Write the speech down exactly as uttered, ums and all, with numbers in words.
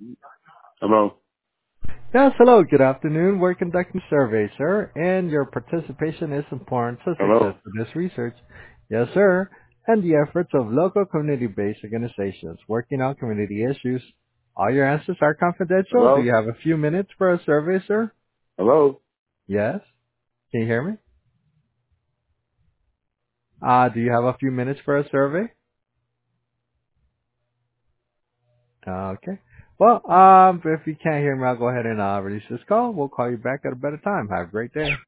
Hello? Yes, hello, good afternoon. We're conducting a survey, sir, and your participation is important to success Hello? of this research. Yes, sir, and the efforts of local community-based organizations working on community issues. All your answers are confidential. Do Hello? you have a few minutes for a survey, sir? Hello? Yes. Can you hear me? Uh, do you have a few minutes for a survey? Uh, okay. Well, um, if you can't hear me, I'll go ahead and uh, release this call. We'll call you back at a better time. Have a great day.